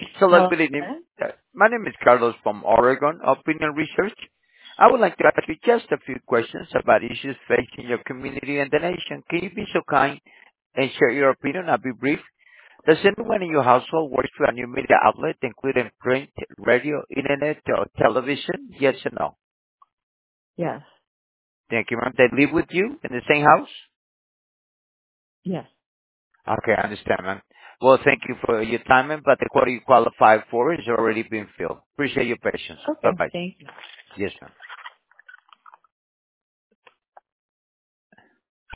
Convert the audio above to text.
Hello, Good evening. sir. My name is Carlos from Oregon Opinion Research. I would like to ask you just a few questions about issues facing your community and the nation. Can you be so kind and share your opinion? I'll be brief. Does anyone in your household work for a new media outlet, including print, radio, internet, or television? Yes or no? Yes. Thank you, ma'am. They live with you in the same house? Yes. Okay, I understand, ma'am. Well, thank you for your time, ma'am, but the quality you qualify for is already been filled. Appreciate your patience. Okay. Bye-bye. Thank you. Yes, ma'am.